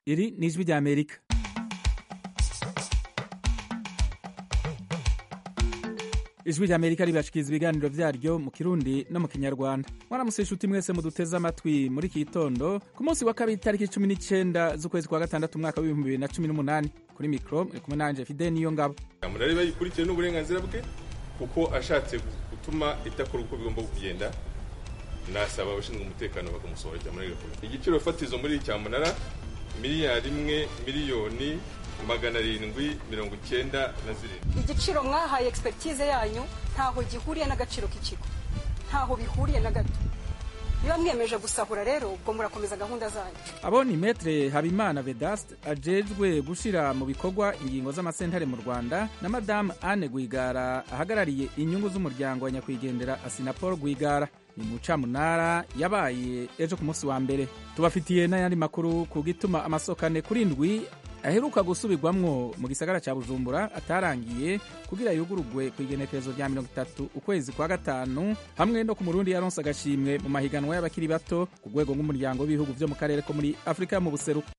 Iri ni ijwi ry'Amerika. Ijwi ry'Amerika ribashikiriza ibiganiro vyaryo mu Kirundi no mu Kinyarwanda. Mwaramutse inshuti mwese muduteze amatwi muri iki gitondo ku munsi wa kabiri tariki 19 z'ukwezi kwa gatandatu umwaka wa 2018. Kuri mikro muri kumwe nanje Fidel Niyongabo. Murari bayikurikiye n'uburenganzira bwe kuko ashatse gutuma itakora uko bigomba kugenda. Nasaba abashinzwe umutekano bakamusohora muri Republika. Igiciro fatizo muri cyamunara miliyari 1,790,000. Igiciro mwahaye expertise yanyu ntaho gihuriye n'agaciro k'ikigo, ntaho bihuriye na gato. Niba mwemeje gusahura rero ubwo murakomeza gahunda zanyu. Abo ni Maître Habimana Vedaste ajejwe gushira mu bikorwa ingingo z'amasentare mu Rwanda na Madame Anne Rwigara ahagarariye inyungu z'umuryango wa nyakwigendera Asinapol Rwigara. Ni mucamunara yabaye ejo ku munsi wa mbere. Tubafitiye n'ayandi makuru ku gituma amasoko 4 kuri 7 aheruka gusubirwamwo mu gisagara ca Bujumbura atarangiye kugira yugurugwe ku igenekerezo rya 30 ukwezi kwa gatanu, hamwe no ku Murundi yaronse agashimwe mu mahiganwa y'abakiri bato ku rwego rw'umuryango w'ibihugu vyo mu karere ko muri Afrika mu buseruko.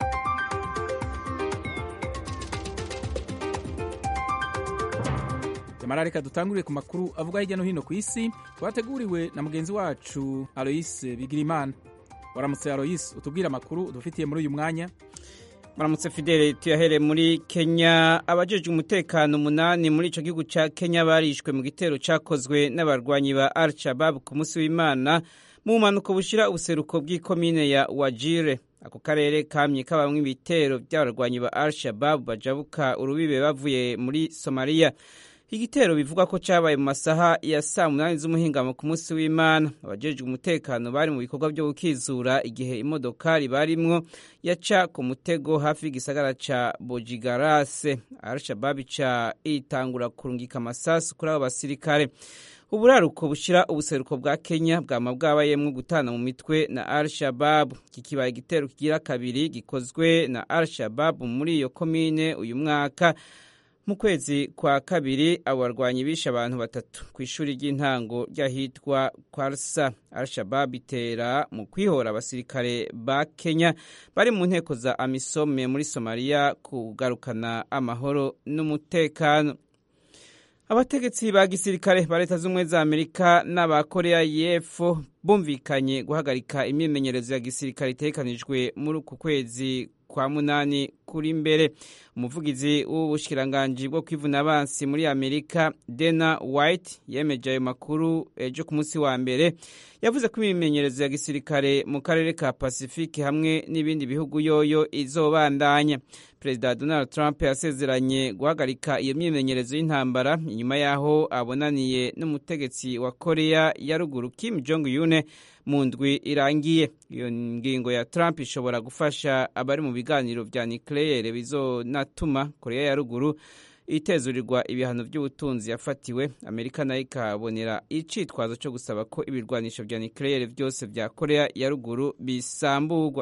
Marareka dutanguriye ku makuru avuga hirya no hino ku isi twateguriwe na mugenzi wacu Alois Bigirimana. Waramutse Alois, utubwira amakuru udufitiye muri uyu mwanya. Maramutse Fidele, tuyahere muri Kenya. Abajejwe umutekano 8 muri ico gihugu ca Kenya barishwe mu gitero cakozwe n'abarwanyi ba Al-Shabaab ku munsi w'Imana mu manuko bushira ubuseruko bw'ikomine ya Wajir. Ako karere kamye kabamwe ibitero by'abarwanyi ba Al-Shabaab bajabuka urubibe bavuye muri Somalia. Igitero bivuga ko cabaye mu masaha ya saa 8 z'umuhingamo ku munsi w'Imana. Abajejwe umutekano bari mu bikorwa byo gukizura igihe imodokari barimwo yaca ku mutego hafi y'igisagara ca Bojigarase. Al-Shabaab ca itangura kurungika amasasu kuri abo basirikare. Uburaruko bushira ubuseruko bwa Kenya bwama bwabayemwo gutana mu mitwe na Al-Shabaab. Kikibaye igitero kigira kabiri gikozwe na Al-Shabaab muri iyo komine uyu mwaka. Mu kwezi kwa kabiri abarwanyi bishe abantu 3 ku ishuri ry'intango ryahitwa Kwarsa. Al-Shabaab itera mu kwihora abasirikare ba Kenya bari mu nteko za AMISOM muri Somalia kugarukana amahoro n'umutekano. Abategetsi ba gisirikare ba Leta z'Ubumwe za Amerika n'aba Korea y'Epfo bumvikanye guhagarika imyimenyerezo ya gisirikare itekanijwe muri ku kwezi kwa 8 kuri mbere. Umuvugizi w'ubushikiranganje bwo kwivuna abansi muri Amerika Dana White yemeje ayo makuru ejo ku munsi wa mbere. Yavuze ko imyimenyerezo ya gisirikare mu karere ka Pacifique hamwe n'ibindi bihugu yoyo izobandanya. Perezida Donald Trump yasezeranye guhagarika iyo myimenyerezo y'intambara inyuma yaho abonaniye n'umutegetsi wa Korea ya ruguru Kim Jong-un mu ndwi irangiye. Iyo ngingo ya Trump ishobora gufasha abari mu biganiro vya nucleaire bizonatuma Korea ya ruguru itezurirwa ibihano by'ubutunzi yafatiwe. Amerika nayo ikabonera icitwazo cyo gusaba ko ibirwanisho vya nucleaire byose vya Korea ya ruguru bisamburwa.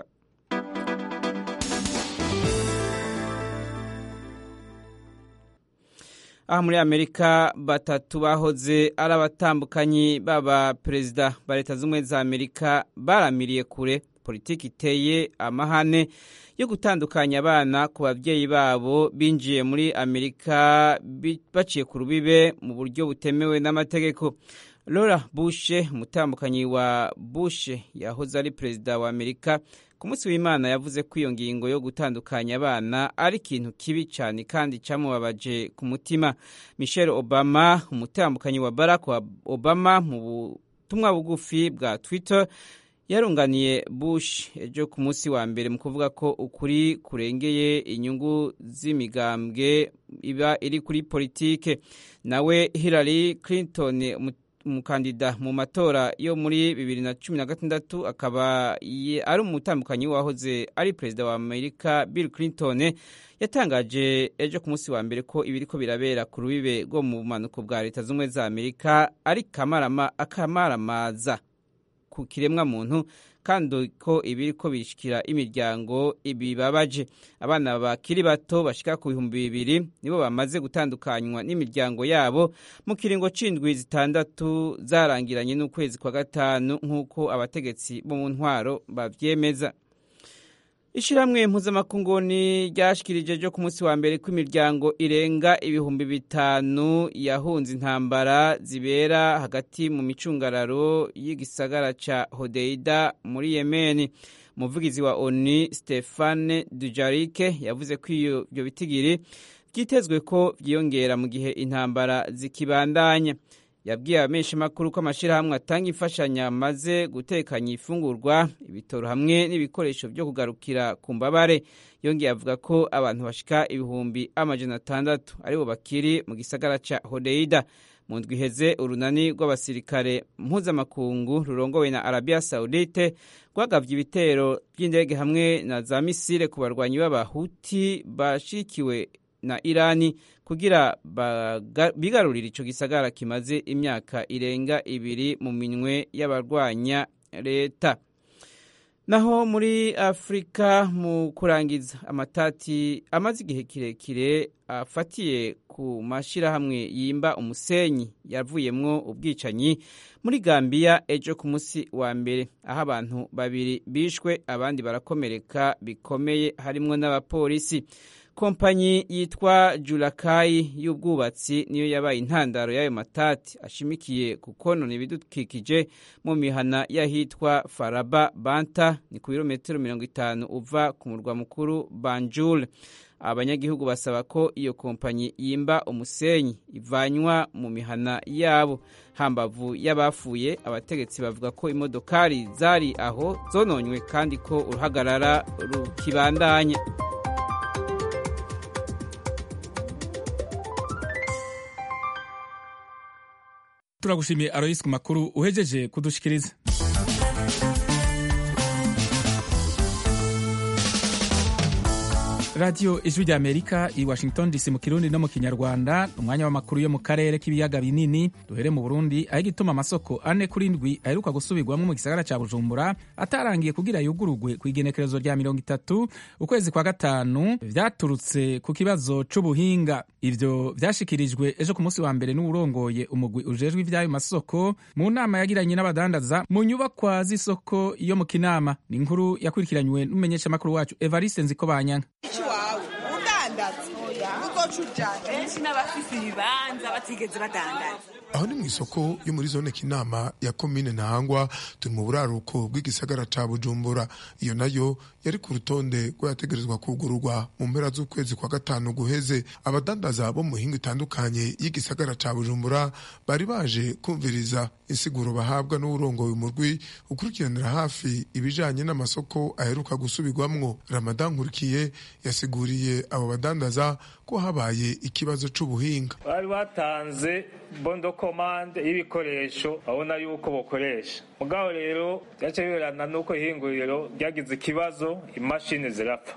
Aha muri Amerika 3 bahoze ari abatambukanyi baba perezida ba Leta z'Ubumwe za Amerika baramiriye kure politiki iteye amahane yo gutandukanya abana ku bavyeyi babo binjiye muri Amerika baciye ku rubibe mu buryo butemewe n'amategeko. Laura Bush, umutambukanyi wa Bush yahoze ari perezida wa Amerika, ku munsi w'Imana yavuze ko iyo ngingo yo gutandukanya abana ari ikintu kibi cyane kandi cyamubabaje ku mutima. Michelle Obama, umutambukanyi wa Barack Obama, mu butumwa bugufi bwa Twitter yarunganiye Bush ejo ku munsi wa mbere mu kuvuga ko ukuri kurengeye inyungu z'imigambwe iba iri kuri politike. Nawe Hillary Clinton, umukandida mu matora yo muri 2016, akaba ari umutambukanyi wahoze ari perezida wa Amerika Bill Clinton, yatangaje ejo ku munsi wa mbere ko ibiriko birabera ku rubibe rwo mu manuko bwa Leta z'Ubumwe za Amerika ari akamaramaza ku kiremwa muntu kandi ko ibiriko bishikira imiryango ibibabaje. Abana bakiri bato bashika ku 2,000 nibo bamaze gutandukanywa n'imiryango yabo mu kiringo c'indwi 6 zarangiranye n'ukwezi kwa gatanu nk'uko abategetsi bo mu ntwaro bavyemeza. Ishirahamwe mpuzamakungu ryashikirije ryo ku munsi wa mbere ko imiryango irenga 5,000 yahunze intambara zibera hagati mu micungararo y'igisagara ca Hodeida muri Yemen. Umuvugizi wa ONU Stéphane Dujarric yavuze ko ibyo bitigiri byitezwe ko byiyongera mu gihe intambara zikibandanya. Yabwiye abamenyeshamakuru ko amashirahamwe atanga imfashanyo amaze gutekanya ifungurwa, ibitoro hamwe n'ibikoresho byo kugarukira ku mbabare. Yongeye avuga ko abantu bashika 600 aribo bakiri mu gisagara ca Hodeida. Mu ndwi iheze urunani rw'abasirikare mpuzamakungu rurongowe na Arabia Saudite rwagavye ibitero by'indege hamwe na za misile ku barwanyi b'abahuti bashikiwe na Irani kugira bigarurira ico gisagara kimaze imyaka irenga 2 mu minwe y'abarwanya leta. Naho muri Afrika mu kurangiza amatati amaze igihe kirekire afatiye ku mashirahamwe yimba umusenyi yavuyemwo ubwicanyi muri Gambia ejo ku munsi wa mbere, aho abantu 2 bishwe abandi barakomereka bikomeye harimwo n'abapolisi. Kompanyi yitwa Julakai y'ubwubatsi niyo yabaye intandaro y'ayo matati ashimikiye ku konona ibidukikije mu mihana yahitwa Faraba Banta, ni ku birometero 50 uva ku murwa mukuru Banjul. Abanyagihugu basaba ko iyo kompanyi yimba umusenyi ivanywa mu mihana yabo. Hambavu y'abafuye, abategetsi bavuga ko imodokari zari aho zononywe kandi ko uruhagarara rukibandanya. Turagushimiye Alois ku makuru uhejeje kudushikiriza. Radio Ijwi rya Amerika i Washington DC mu Kirundi no mu Kinyarwanda, umwanya w'amakuru yo mu karere k'ibiyaga binini. Duhere mu Burundi, aho igituma amasoko 4 kuri 7 aheruka gusubirwamo mu gisagara ca Bujumbura atarangiye kugira yugurugwe ku igenekerezo rya 30 ukwezi kwa gatanu vyaturutse ku kibazo c'ubuhinga. Ivyo vyashikirijwe ejo ku munsi wa mbere n'urongoye umugwi ujejwe ivyayo masoko mu nama yagiranye n'abadandaza mu nyubakwa z'isoko yo mu Kinama. Ni inkuru yakurikiranywe n'umumenyesha makuru wacu Evariste Nzikobanyanga. Aho ni mu isoko yo muri zone Kinama ya komine Ntahangwa, turi mu buraruko bw'igisagara ca Bujumbura. Iyo nayo yari ku rutonde rw'ayategerezwa kugururwa mu mpera z'ukwezi kwa gatanu guheze. Abadandaza bo mu mihingo itandukanye y'igisagara ca Bujumbura bari baje kumviriza insiguro bahabwa n'urongoye umurwi ukurikiranira hafi ibijanye n'amasoko aheruka gusubirwamwo. Ramadan Nkurikiye yasiguriye abo badandaza ko habaye ikibazo c'ubuhinga. Bari batanze bondo commande y'ibikoresho abona yuko bokoresha. Mugabo rero yace biberana nuko ihinguriro ryagize ikibazo, imashini zirapfa.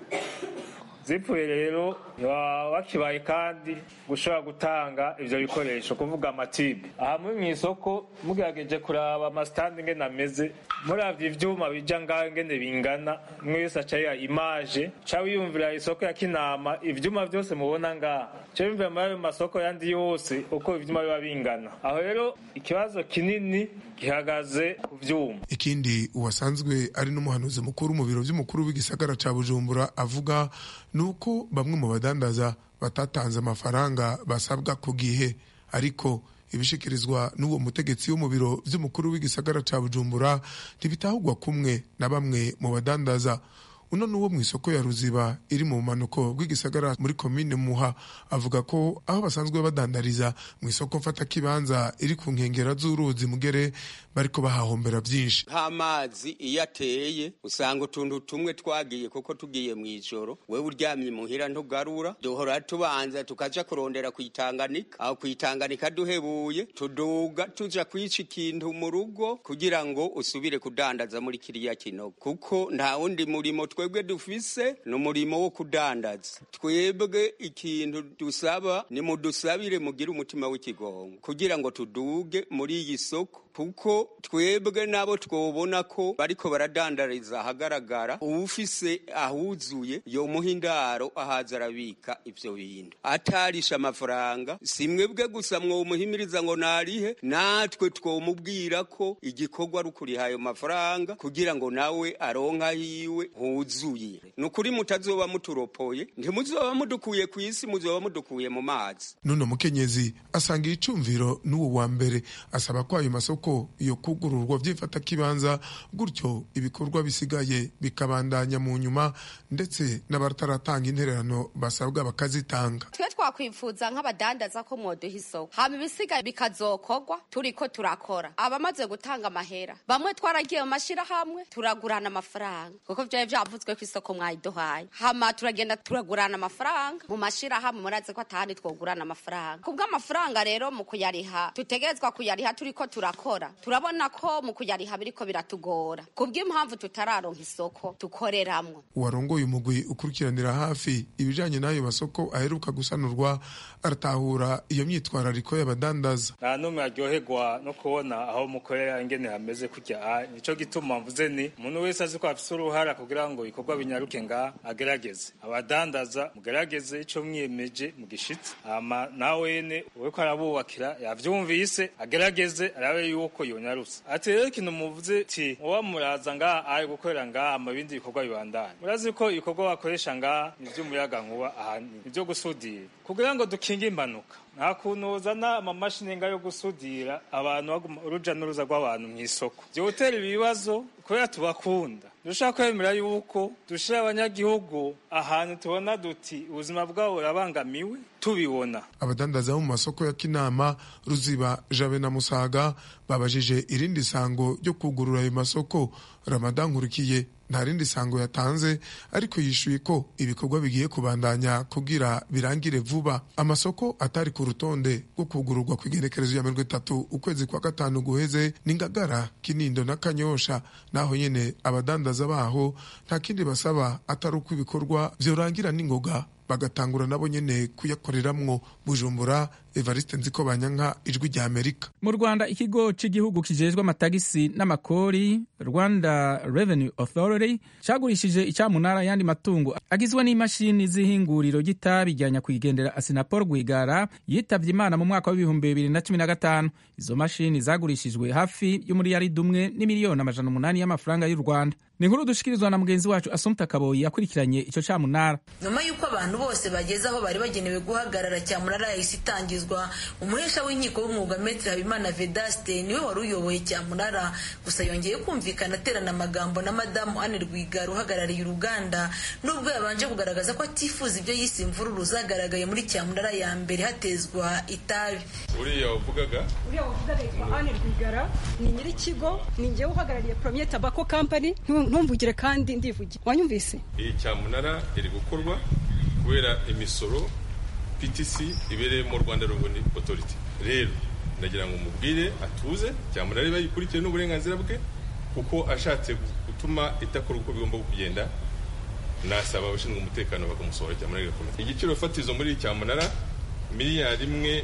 Zipfuye rero wakibaye kandi gushobora gutanga ivyo bikoresho, kuvuga amatibe. Aha muri mw'isoko mugerageje kuraba amastandi ngene ameze, muravye ivyuma bija ngaho ngene bingana, mwese aca image ca wiyumvira isoko ya Kinama, ivyuma vyose mubona ngaha ca wiyumvira muri ayo masoko yandi yose uko ivyuma biba bingana. Aho rero ikibazo kinini gihagaze ku vyuma. Ikindi uwasanzwe ari n'umuhanuzi mukuru mu biro vy'umukuru w'igisagara ca Bujumbura avuga nuko bamwe mu badandaza batatanze amafaranga basabwa ku gihe, ariko ibishikirizwa n'uwo mutegetsi wo mu biro vy'umukuru w'igisagara ca Bujumbura ntibitahugwa kumwe na bamwe mu badandaza. Uno nuwo mu isoko ya Ruziba iri mu manuko bw'igisagara muri komine Muha avuga ko aho basanzwe badandariza mu isoko mfata kibanza iri ku nkengera z'uruzi Mugere bariko bahahombera byinshi. Amazi iyateye usanga utuntu tumwe twagiye kuko tugiye mu ijoro, wewe uryamye muhira ntugarura, duhora tubanza tukaja kurondera kwitanganika, aho kwitanganika duhebuye tuduga tuja kwica ikintu mu rugo kugira ngo usubire kudandaza muri kiriya kinogo, kuko nta wundi murimo twebwe dufise n'umurimo wo kudandaza. Twebwe ikintu dusaba ni mudusabire mugire umutima w'ikigongo kugira ngo tuduge muri iyi soko kuko twebwe nabo twobona ko bariko baradandariza ahagaragara uwufise ahuzuye yomuha indaro ahaza arabika ivyo bintu atarisha amafaranga. Simwebwe gusa mwomuhimiriza ngo narihe, natwe twomubwira ko igikorwa ari ukuriha ayo mafaranga kugira ngo nawe aronka hiwe huzuye. Nukuri mutazoba muturopoye, ntimuzoba mudukuye kw'isi, muzoba mudukuye mu mazi. Nuno mukenyezi asanga icumviro n'uwo wa mbere, asaba ko ayo masoko yo kugururwa vyifata kibanza, gutyo ibikorwa bisigaye bikabandanya mu nyuma, ndetse n'abataratanga intererano basabwa bakazitanga. Twe twakwifuza nk'abadandaza ko mwoduha isoko, hama ibisigaye bikazokorwa turiko turakora. Abamaze gutanga amahera bamwe twaragiye mu mashirahamwe turagurana amafaranga, kuko vyaje vyavuzwe ko isoko mwayiduhaye, hama turagenda turagurana amafaranga mu mashirahamwe. Muraze ko atahandi twogurana amafaranga. Kubw'amafaranga rero mu kuyariha tutegerezwa kuyariha turiko turakora, turabona ko mu kuyariha biriko biratugora kubw'impamvu tutararonka isoko tukoreramwo. Uwarongoye umugwi ukurikiranira hafi ibijanye n'ayo masoko aheruka gusanurwa aratahura iyo myitwarariko y'abadandaza. Nta numwe aryoherwa no kubona aho mukorera ingene hameze kujya. Nico gituma mvuze ni umuntu wese azi ko afise uruhara kugira ngo ibikorwa binyaruke nga agerageze. Abadandaza mugerageze ico mwiyemeje mugishitse, ama nawene uriko arabubakira yavyumvise agerageze arabe yuko yonyarutse. Ati rero ikintu muvuze ti uwa muraza nga ari gukorera nga amabindi bikorwa bibandanye. Murazi ko ibikorwa bakoresha nga ivy'umuyaga nkuba ahandi ivyo gusudira kugira ngo dukinge impanuka. Nta kuntu uzana amamashini nga yo gusudira abantu uruja n'uruza rw'abantu mw'isoko vyotera ibibazo kubera tubakunda. Dushaka kwemera yuko dushira abanyagihugu ahantu tubona duti ubuzima bwabo burabangamiwe tubibona. Abadandaza mu masoko ya Kinama, Ruziba, Jabe na Musaga babajije irindi sango ryo kugurura ayo masoko. Ramadan Nkurikiye nta rindi sango yatanze, ariko yishuye ko ibikorwa bigiye kubandanya kugira birangire vuba. Amasoko atari ku rutonde rwo kugururwa kw'igenekerezo ya 30 ukwezi kwa gatanu guheze ni Ngagara, Kinindo na Kanyosha. Naho nyene abadandaza baho nta kindi basaba atari uko ibikorwa vyorangira n'ingoga bagatangura nabo nyene kuyakoreramwo. Bujumbura, Evariste Nzikobanyanka, Ijwi rya Amerika. Mu Rwanda, ikigo c'igihugu kijejwe amatagisi n'amakori Rwanda Revenue Authority cagurishije icyamunara yandi matungo agizwe n'imashini z'ihinguriro ry'itabi rya nyakwigendera Asinapol Rwigara yitavye Imana mu mwaka wa 2015. Izo mashini zagurishijwe hafi y'umuriyaridi umwe n'imiliyoni 800 y'amafaranga y'u Rwanda. Ni inkuru dushikirizwa na mugenzi wacu Assumpta Kaboyi yakurikiranye ico cyamunara. Nyuma yuko abantu bose bageze aho bari bagenewe guhagarara, cyamunara yahise itangizwa. Umuhesha w'inkiko w'umwuga Maître Habimana Vedaste niwe wari uyoboye cyamunara, gusa yongeye kumvikana aterana amagambo na Madamu Anne Rwigara uhagarariye uruganda, nubwo yabanje kugaragaza ko atifuza ibyo yise imvururu zagaragaye muri cyamunara ya mbere hatezwa itabi. Uriya wavugaga yitwa Anne Rwigara, ni nyiri kigo, ni ngiye uhagarariye Premier Tobacco Company. Ntumvugire kandi ndivugira, wanyumvise? Iyi cyamunara iri gukorwa kubera imisoro PTC ibereye mu Rwanda Revenue Authority. Rero ndagira ngo mubwire atuze, cyamunara iba yikurikiye n'uburenganzira bwe, kuko ashatse gutuma itakora uko bigomba kugenda, nasaba abashinzwe umutekano bakamusohora cyamunara igakomeza. Igiciro fatizo muri cyamunara miliyari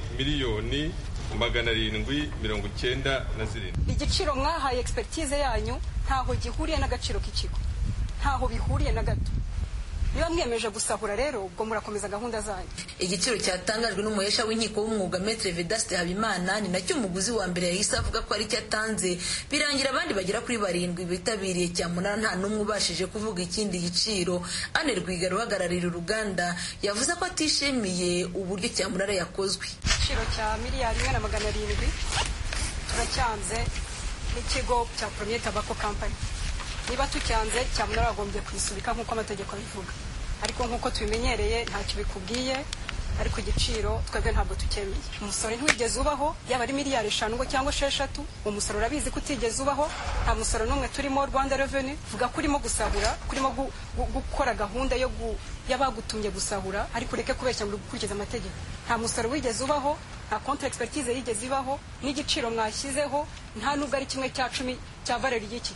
1,797,000. Igiciro mwahaye expertise yanyu ntaho gihuriye n'agaciro k'ikigo, ntaho bihuriye na gato. Niba mwemeje gusahura rero ubwo murakomeza gahunda zanyu. Igiciro cyatangajwe n'umuhesha w'inkiko w'umwuga Maître Vedaste Habimana ni nacyo umuguzi wa mbere yahise avuga ko ari cyatanze, birangira abandi bagera kuri 7 bitabiriye cyamunara nta numwe ubashije kuvuga ikindi giciro. Anne Rwigara uhagararira uruganda yavuze ko atishimiye uburyo cyamunara yakozwe. Igiciro cya miliyari 1,700 turacyanze n'ikigo cya Premier Tobacco Company. Niba tucyanze cyamunara agombye kwisubika nk'uko amategeko abivuga, ariko nk'uko tubimenyereye ntacyo bikubwiye, ariko igiciro twebwe ntabwo tukemeye. Umusoro ntiwigeze ubaho, yaba ari miliyari 5 cyangwa 6, umusoro urabizi ko utigeze ubaho. Nta musoro n'umwe turimo Rwanda Revenue, vuga ko urimo gusahura, kurimo gukora gahunda yo yabagutumye gusahura, ariko ureke kubeshya ngo gukurikiza amategeko. Nta musoro wigeze ubaho, nta contre expertise yigeze ibaho, n'igiciro mwashyizeho nta nubwo ari 1/10 cya valeur y'iki kigo.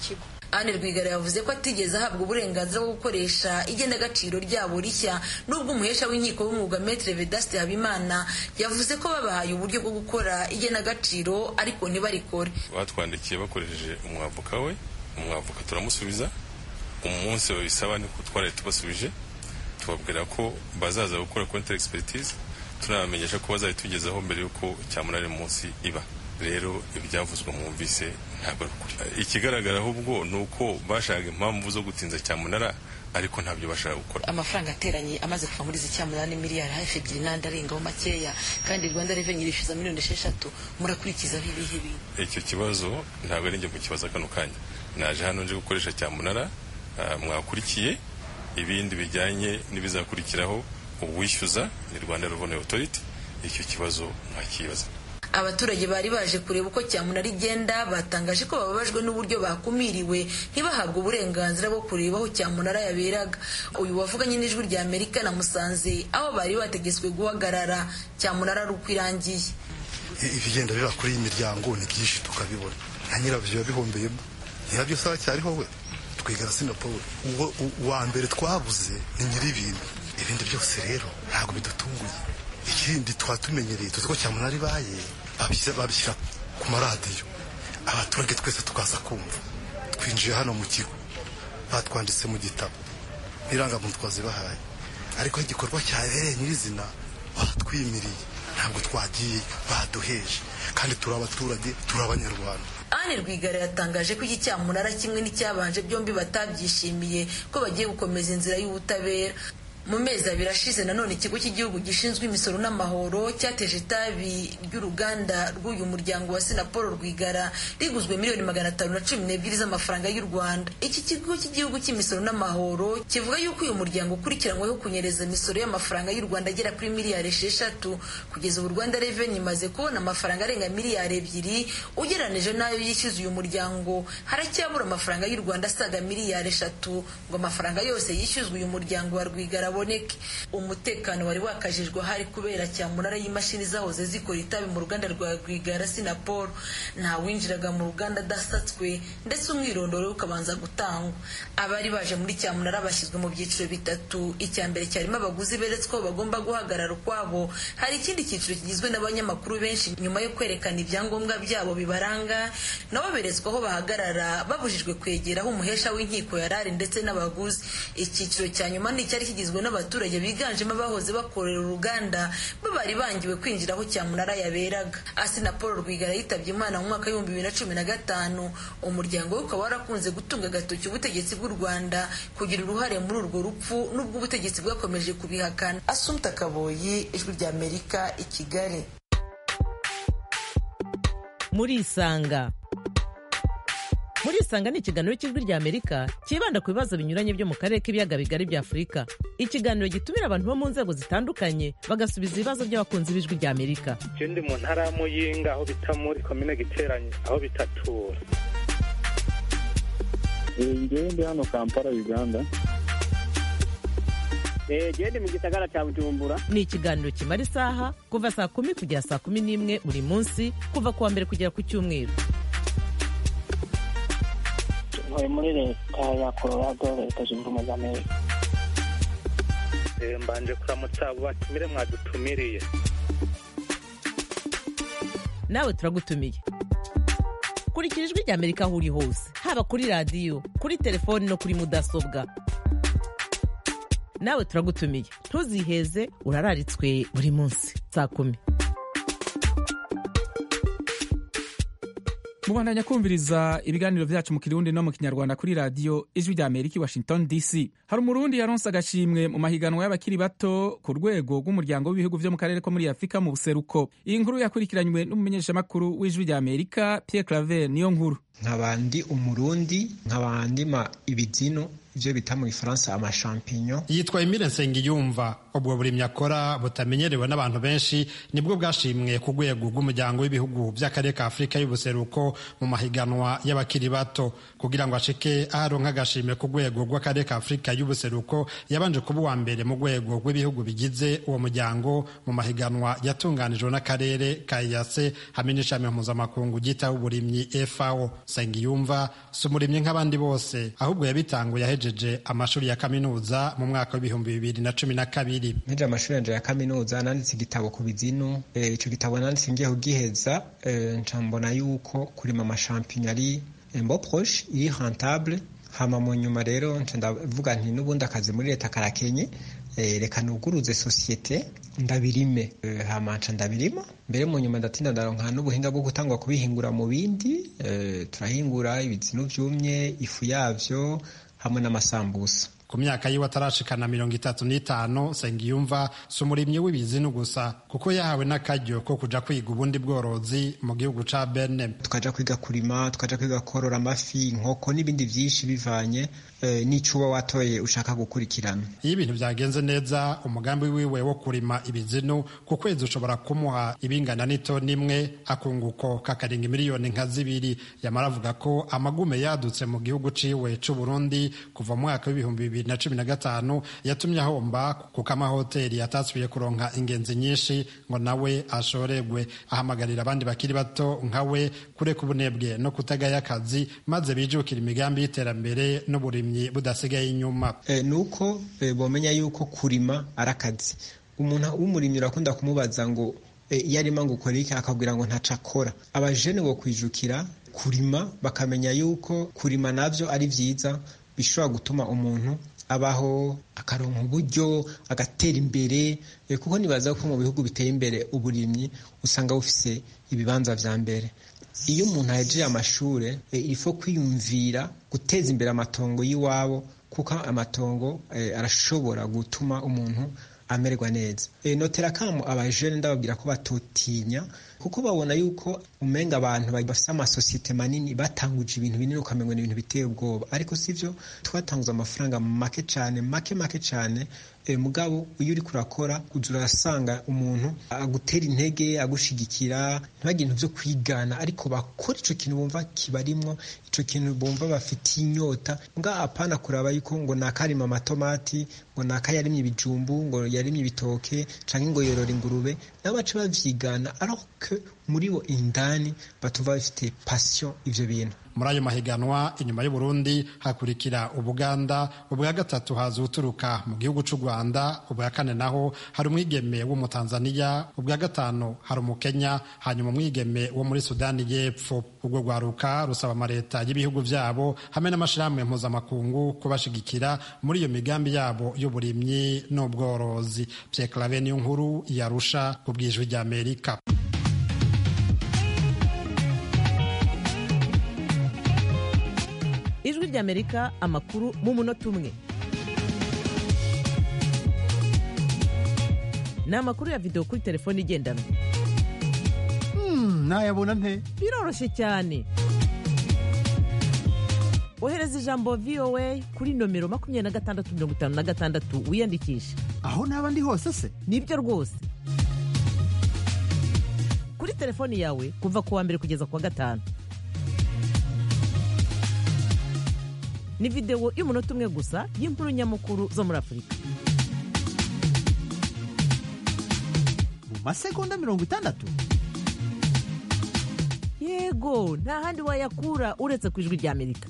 Anne Rwigara yavuze ko atigeze ahabwa uburenganzira bwo gukoresha igenagaciro ryabo rishya, nubwo umuhesha w'inkiko w'umwuga Maître Vedaste Habimana yavuze ko babahaye uburyo bwo gukora igenagaciro ariko ntibarikore. Batwandikiye bakoresheje umwavoka we, umwavoka turamusubiza, umunsi babisaba niko twari tubasubije, tubabwira ko bazaza gukora counter expertise, tunabamenyesha ko bazabitugezaho mbere yuko cyamunara munsi iba. Rero ibyavuzwe mwumvise ntabwo ari ukuri. Ikigaragara ahubwo ni uko bashaka impamvu zo gutinza cyamunara ariko ntabyo bashaka gukora. Amafaranga ateranye amaze kuva muri cyamunara ni miliyari hafi 2 n'andi arengaho makeya, kandi Rwanda Revenue irishyuza miliyoni 6. Murakurikiza ibihe bintu? Icyo kibazo ntabwo ari njye mu kibazo kano kanya. Naje hano nje gukoresha cyamunara, mwakurikiye ibindi bijyanye n'ibizakurikiraho uwishyuza ni Rwanda Revenue Authority. Icyo kibazo mwakibaza. Abaturage bari baje kureba uko cyamunara igenda batangaje ko bababajwe n'uburyo bakumiriwe ntibahabwe uburenganzira bwo kureba aho cyamunara yaberaga. Uyu wavuganye n'Ijwi rya Amerika na Musanze aho bari bategetswe guhagarara cyamunara ari uko irangiye. Ibigenda biba kuri iyi miryango ni byinshi tukabibona, nta nyirabyo yabihombeyemo, nyirabyo sawa cyariho we twigara Sinaporo. Uwa mbere twabuze ni nyir'ibintu, ibindi byose rero ntabwo bidutunguye. Ikindi twatumenyereye tuzi ko cyamunara ibaye babishyira ku maradiyo, abaturage twese tukaza kumva. Twinjiye hano mu kigo batwanditse mu gitabo n'irangamuntu twazibahaye, ariko igikorwa cyabereye nyirizina batwimiriye, ntabwo twagiye baduheje, kandi turi abaturage, turi abanyarwanda. Anne Rwigara yatangaje ko iki cyamunara kimwe n'icyabanje byombi batabyishimiye, ko bagiye gukomeza inzira y'ubutabera. Mu mezi abiri ashize nanone ikigo cy'igihugu gishinzwe imisoro n'amahoro cyateje itabi ry'uruganda rw'uyu muryango wa Sinaporo Rwigara riguzwe miliyoni 512 z'amafaranga y'u Rwanda. Iki kigo cy'igihugu cy'imisoro n'amahoro kivuga yuko uyu muryango ukurikiranyweho kunyereza imisoro y'amafaranga y'u Rwanda agera kuri miliyari 6. Kugeza ubu Rwanda Revenue imaze kubona amafaranga arenga miliyari 2 ugereranije nayo yishyuza uyu muryango. Haracyabura amafaranga y'u Rwanda asaga miliyari 3 ngo amafaranga yose yishyuzwa uyu muryango wa Rwigara aboneke. Umutekano wari wakajijwe hari kubera cyamunara y'imashini zahoze zikora itabi mu ruganda rwa Rwigara Sinaporo. Nta winjiraga mu ruganda dasatswe, ndetse umwirondoro ukabanza gutangwa. Abari baje muri cyamunara bashyizwe mu byiciro bitatu. Icya mbere cyarimo abaguzi beretswe ko bagomba guhagarara kwabo. Hari ikindi cyiciro kigizwe n'abanyamakuru benshi nyuma yo kwerekana ibyangombwa byabo bibaranga, nabo beretswe aho bahagarara babujijwe kwegera aho umuhesha w'inkiko yarari ndetse n'abaguzi. Icyiciro cya nyuma ni cyari kigizwe n'abaturage biganjemo abahoze bakorera uruganda bari bangiwe kwinjira aho cyamunara yaberaga. Sinaporo Rwigara yitabye Imana mu mwaka wa 2015. Umuryango we ukaba warakunze gutunga agatoki ubutegetsi bw'u Rwanda kugira uruhare muri urwo rupfu, nubwo ubutegetsi bwakomeje kubihakana. Assumpta Kaboyi, Ijwi rya Amerika, i Kigali. Muri Isanga ni ikiganiro cy'Ijwi rya Amerika kibanda ku bibazo binyuranye byo mu karere k'ibiyaga bigari bya Afurika. Ikiganiro gitumira abantu bo mu nzego zitandukanye bagasubiza ibibazo by'abakunzi b'Ijwi rya Amerika. Ndi mu ntara ya Muyinga aho bita muri komine Giteranye aho bitatura. Ndi hano Kampala, Uganda. Ndi mu gisagara cya Bujumbura. Ni ikiganiro kimara isaha kuva saa 10 kugera saa 11 buri munsi, kuva kuwa mbere kugera ku Cyumweru. Muri leta ya Colorado, Leta Zunze Ubumwe za Amerika. Mbanje kuramutsa abo batumire mwadutumiriye. Nawe turagutumiye. Kurikira Ijwi rya Amerika aho uri hose, haba kuri radiyo, kuri telefoni no kuri mudasobwa. Nawe turagutumiye, ntuziheze, urararitswe buri munsi saa 10. Mubandanya kumviriza ibiganiro vyacu mu Kirundi no mu Kinyarwanda kuri radio Ijwi rya Amerika, Washington DC. Hari umurundi yaronse agashimwe mu mahiganwa y'abakiri bato ku rwego rw'umuryango w'ibihugu vyo mu karere ko muri Afrika mu buseruko. Iyi nkuru yakurikiranywe n'umumenyeshamakuru w'Ijwi rya Amerika Pierre Claver niyo nkuru. Nkabandi umurundi nkabandima ibizino ivyo bita mu Faransa amashampinyo. Yitwa Emile Nsengiyumva. Ubwo burimyi akora butamenyerewe n'abantu benshi nibwo bwashimwe ku rwego rw'umuryango w'ibihugu by'akarere ka Afrika y'ubuseruko mu mahiganwa y'abakiri bato. Kugira ngo ashike aharonka agashimwe ku rwego rw'akarere ka Afrika y'ubuseruko, yabanje kuba uwa mbere mu rwego rw'ibihugu bigize uwo muryango mu mahiganwa yatunganijwe n'akarere ka EAC hamwe n'ishami mpuzamakungu ryitaho uburimyi FAO. Nsengiyumva si umurimyi nk'abandi bose ahubwo yabitanguye yahejeje amashuri ya kaminuza mu mwaka w'2012. Nheje amashuri yanje ya kaminuza nanditse igitabo ku bizinu. Ico gitabo nanditse ngiye kugiheza nca mbona yuko kurima amashampinyo ari mbo proche iri rentable. Hama mu nyuma rero nca ndavuga nti n'ubundi akazi muri leta karakenye, reka nuguruze societe ndabirime. Hama nca ndabirima, mbere mu nyuma ndatinda ndaronka n'ubuhinga bwo gutangwa kubihingura mu bindi. Turahingura ibizinu vyumye, ifu yavyo hamwe n'amasambusa. Ku myaka yiwe atarashikana 35, Nsengiyumva si umurimyi w'ibizinu gusa kuko yahawe n'akaryo ko kuja kwiga ubundi bworozi mu gihugu ca Benin. Tukaja kwiga kurima, tukaja kwiga korora amafi, inkoko n'ibindi vyinshi bivanye n'icuba watoye ushaka gukurikirana. Iyo ibintu vyagenze neza, umugambi wiwe wo kurima ibizinu ku kwezi ushobora kumuha ibingana n'itoni imwe, akunguko kakaringa miliyoni nka 2. Yamara avuga ko amagume yadutse mu gihugu ciwe c'u Burundi kuva mu mwaka w'2015 yatumye ahomba kuko amahoteli yatasubiye kuronka ingenzi nyinshi ngo nawe ashorerwe. Ahamagarira abandi bakiri bato nkawe kureka ubunebwe no kutagaya akazi maze bijukira imigambi y'iterambere n'uburimyi budasigaye inyuma. Nuko bomenya yuko kurima arakazi. Umuntu w'umurimyi urakunda kumubaza ngo yarima ngo ukora iki, akabwira ngo ntaca akora. Abajene bo kwijukira kurima bakamenya yuko kurima navyo ari vyiza, bishobora gutuma umuntu abaho akaronka uburyo agatera imbere, kuko nibaza ko mu bihugu biteye imbere uburimyi usanga bufise ibibanza vya mbere. Iyo umuntu ahejeje amashure ifo kwiyumvira guteza imbere amatongo y'iwabo, kuko amatongo arashobora gutuma umuntu amererwa neza. Notera kamo abajene ndababwira ko batotinya, kuko babona yuko umenga abantu bafite amasosiyete manini batanguje ibintu binini ukamengo ni ibintu biteye ubwoba, ariko sivyo. Twatanguza amafaranga make cane, mugabo iyo uri kurakora uza urasanga umuntu agutera intege, agushigikira, ntibagire ibintu vyo kwigana, ariko bakora ico kintu bumva kibarimwo, ico kintu bumva bafitiye inyota. Nga apana kuraba yuko ngo nakarima amatomati, ngo nakayarimye ibijumbu, ngo yarimye ibitoke canke ngo yorora ingurube, n'abaca bavyigana alors muri bo indani batumva bafite passion ivyo bintu. Muri ayo mahiganwa inyuma y'u Burundi hakurikira Ubuganda, ubwa gatatu haza uturuka mu gihugu c'u Rwanda, ubwa kane naho hari umwigeme wo mu Tanzania, ubwa gatanu hari umukenya, hanyuma umwigeme wo muri Sudani y'Epfo. Ubwo rwaruka rusaba amaleta y'ibihugu vyabo hamwe n'amashirahamwe mpuzamakungu kubashigikira muri iyo migambi yabo y'uburimyi n'ubworozi. Pierre Claver niyo nkuru yarusha ku bw'ijwi rya Amerika. Ijwi ry'Amerika, amakuru mu munota umwe. Ni amakuru ya video kuri telefone igendanwa. Nayabona nte? Biroroshye cyane. Ohereza ijambo VOA kuri nomero 2656 wiyandikisha. Aho naba ndi hose se? Nibyo rwose. Kuri telefoni yawe kuva ku wa mbere kugeza ku wa gatanu. Ni video y'umunota umwe gusa y'inkuru nyamukuru zo muri Afurika. Mu masegonda 60? Yego, nta handi wayakura uretse ku ijwi rya Amerika.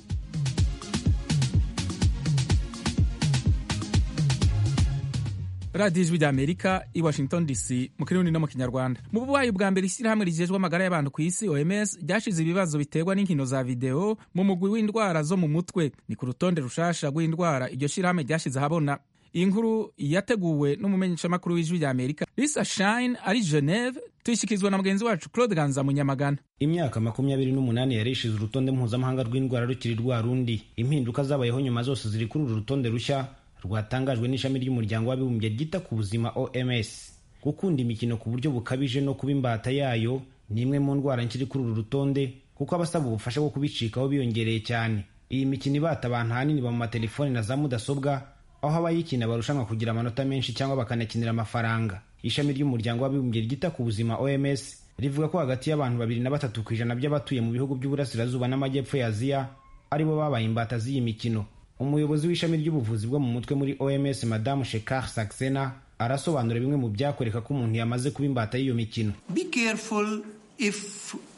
Radio Ijwi rya Amerika i Washington DC mu Kirundi no mu Kinyarwanda. Mu bubaye bwa mbere ishyirahamwe rijejwe amagara y'abantu ku isi OMS ryashize ibibazo biterwa n'inkino za video mu mugwi w'indwara zo mu mutwe. Ni ku rutonde rushasha rw'indwara iryo shyirahamwe ryashize ahabona. Iyi nkuru yateguwe n'umumenyeshamakuru w'Ijwi rya Amerika Lisa Shine ari Geneve, tuyishikizwa na mugenzi wacu Claude Ganza Munyamagana. Imyaka 28 yarishize urutonde mpuzamahanga rw'indwara rukiri rwa rundi. Impinduka zabayeho nyuma zose ziri kuri uru rutonde rushya rwatangajwe n'ishami ry'umuryango w'abibumbye ryita ku buzima OMS. Gukunda imikino ku buryo bukabije no kuba imbata yayo ni imwe mu ndwara nkiri kuri uru rutonde, kuko abasaba ubufasha bwo kubicikaho biyongereye cyane. Iyi mikino ibata abantu ahanini ba mu matelefoni na za mudasobwa, aho abayikina barushanwa kugira amanota menshi cyangwa bakanakinira amafaranga. Ishami ry'umuryango w'abibumbye ryita ku buzima OMS rivuga ko hagati y'abantu 2 na 3% by'abatuye mu bihugu by'uburasirazuba n'amajyepfo ya Aziya aribo babaye imbata z'iyi mikino. Umuyobozi w'ishami ry'ubuvuzi bwo mu mutwe muri OMS Madame Shekar Saxena arasobanura bimwe mu byakwereka ko umuntu yamaze kuba imbata y'iyo mikino. Be careful if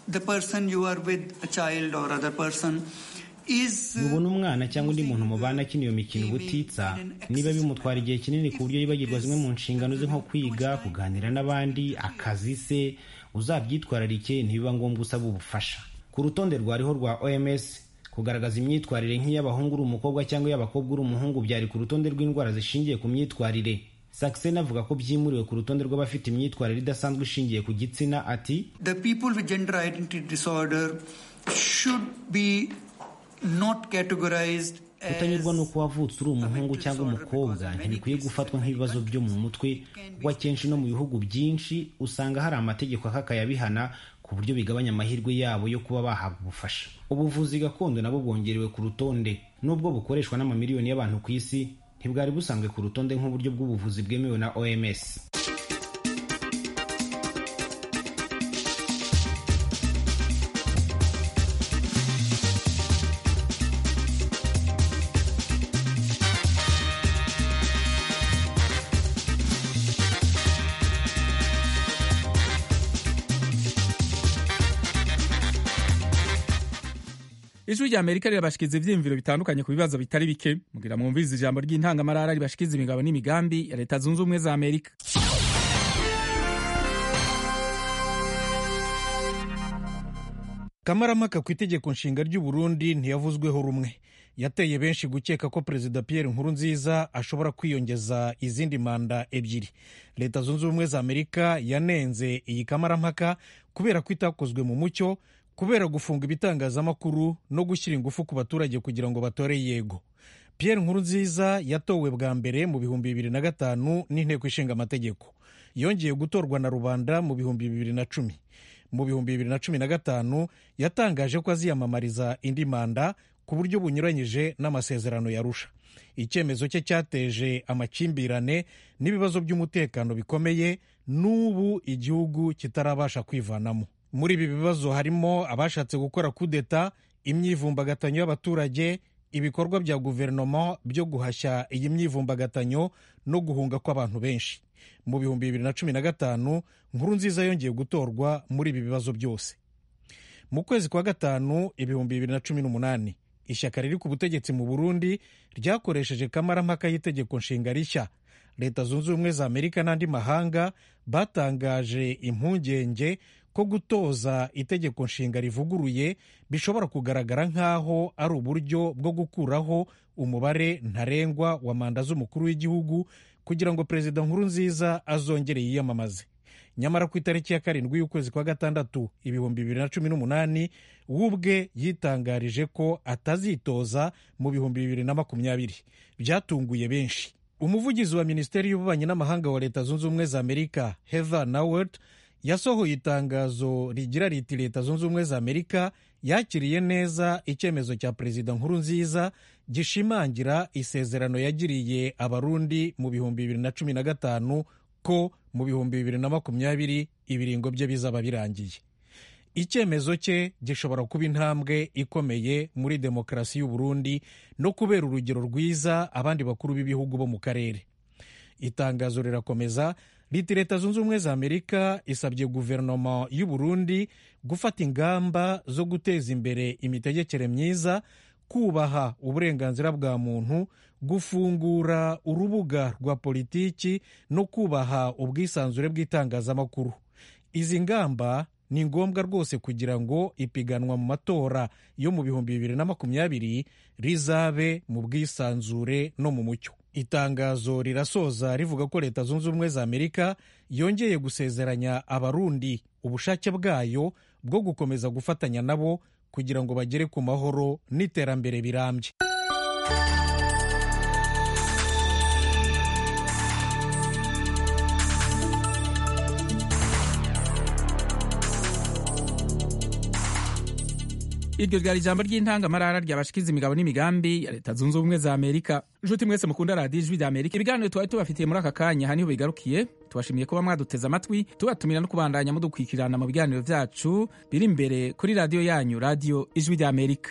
the person you are with, a child or other person, nubona umwana cyangwa undi muntu mubana akina iyo mikino ubutitsa, niba bimutwara igihe kinini ku buryo yibagirwa zimwe mu nshingano ze nko kwiga, kuganira n'abandi, akazi se, uzabyitwararike ntibiba ngombwa usaba ubufasha. Ku rutonde rwariho rwa OMS, kugaragaza imyitwarire nk'iy'abahungu uri umukobwa cyangwa iy'abakobwa uri umuhungu byari ku rutonde rw'indwara zishingiye ku myitwarire. Saxena avuga ko byimuriwe ku rutonde rw'abafite imyitwarire idasanzwe ishingiye ku gitsina. Ati the people with gender identity disorder should be not categorized. Kutanyurwa nuko wavutse uri umuhungu cyangwa umukobwa ntibikwiye gufatwa nk'ibibazo byo mu mutwe, kuko akenshi no mu bihugu byinshi usanga hari amategeko akakayabihana ku buryo bigabanya amahirwe yabo yo kuba bahabwa ubufasha. Ubuvuzi gakondo nabwo bwongerewe ku rutonde, nubwo bukoreshwa n'amamiliyoni y'abantu ku isi, ntibwari busanzwe ku rutonde nk'uburyo bw'ubuvuzi bwemewe na OMS. Ijwi rya Amerika rirabashikiza ivyiyumviro bitandukanye ku bibazo bitari bike. Mugira mwumvirize ijambo ry'intangamarara ribashikiza imigabo n'imigambi ya Leta Zunze Ubumwe za Amerika. Kamarampaka ku itegeko nshinga ry'u Burundi ntiyavuzweho rumwe. Yateye benshi gukeka ko Perezida Pierre Nkurunziza ashobora kwiyongeza izindi manda ebyiri. Leta Zunze Ubumwe za Amerika yanenze iyi kamarampaka kubera ko itakozwe mu mucyo, kubera gufunga ibitangazamakuru no gushyira ingufu ku baturage kugira ngo batore yego. Pierre Nkurunziza yatowe bwa mbere mu 2005 n'inteko ishinga amategeko. Yongeye gutorwa na rubanda mu 2010. Mu 2015 yatangaje ko aziyamamariza indi manda ku buryo bunyuranyije n'amasezerano yarusha. Icyemezo cye cyateje amakimbirane n'ibibazo by'umutekano bikomeye, n'ubu igihugu kitarabasha kwivanamo. Muri ibi bibazo harimo abashatse gukora kudeta, imyivumbagatanyo y'abaturage, ibikorwa bya guverinoma byo guhashya iyi myivumbagatanyo no guhunga kw'abantu benshi. Mu 2015 Nkurunziza yongeye gutorwa muri ibi bibazo byose. Mu kwezi kwa gatanu 2018 ishyaka riri ku butegetsi mu Burundi ryakoresheje kamarampaka y'itegeko nshinga rishya. Leta Zunze Ubumwe za Amerika n'andi mahanga batangaje impungenge ko gutoza itegeko nshinga rivuguruye bishobora kugaragara nk'aho ari uburyo bwo gukuraho umubare ntarengwa wa manda z'umukuru w'igihugu kugira ngo Perezida Nkurunziza azongere yiyamamaze. Nyamara ku itariki ya 7 y'ukwezi kwa gatandatu 2018 ubwe yitangarije ko atazitoza mu 2020. Byatunguye benshi. Umuvugizi wa Minisiteri y'Ububanyi n'Amahanga wa Leta Zunze Ubumwe za Amerika Heather Nauert yasohoye itangazo rigira riti Leta Zunze Ubumwe za Amerika yakiriye neza icyemezo cya Perezida Nkurunziza gishimangira isezerano yagiriye abarundi mu 2015 ko mu 2020 ibiringo bye bizaba birangiye. Icyemezo cye gishobora kuba intambwe ikomeye muri demokarasi y'u Burundi no kubera urugero rwiza abandi bakuru b'ibihugu bo mu karere. Itangazo rirakomeza riti Leta Zunze Ubumwe za Amerika isabye guverinoma y'u Burundi gufata ingamba zo guteza imbere imitegekere myiza, kubaha uburenganzira bwa muntu, gufungura urubuga rwa politiki no kubaha ubwisanzure bw'itangazamakuru. Izi ngamba ni ngombwa rwose kugira ngo ipiganwa mu matora yo mu 2020 rizabe mu bwisanzure no mu mucyo. Itangazo rirasoza rivuga ko Leta Zunze Ubumwe za Amerika yongeye gusezeranya abarundi ubushake bwayo bwo gukomeza gufatanya nabo kugira ngo bagere ku mahoro n'iterambere birambye. Iryo ryari ijambo ry'intangamarara ryabashikiza imigabo n'imigambi ya Leta Zunze Ubumwe za Amerika. Nshuti mwese mukunda radiyo Ijwi rya Amerika, ibiganiro twari tubafitiye muri aka kanya haniho bigarukiye. Tubashimiye kuba mwaduteze amatwi, tubatumira no kubandanya mudukwikirana mu biganiro vyacu biri imbere kuri radiyo yanyu, radiyo Ijwi rya Amerika.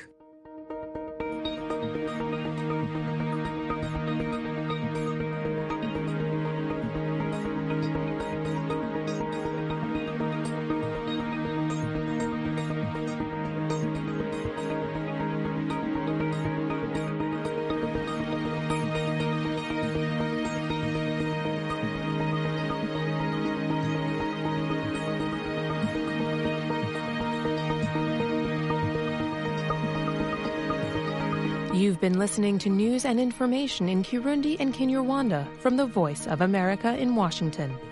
You've been listening to news and information in Kirundi and Kinyarwanda from the Voice of America in Washington.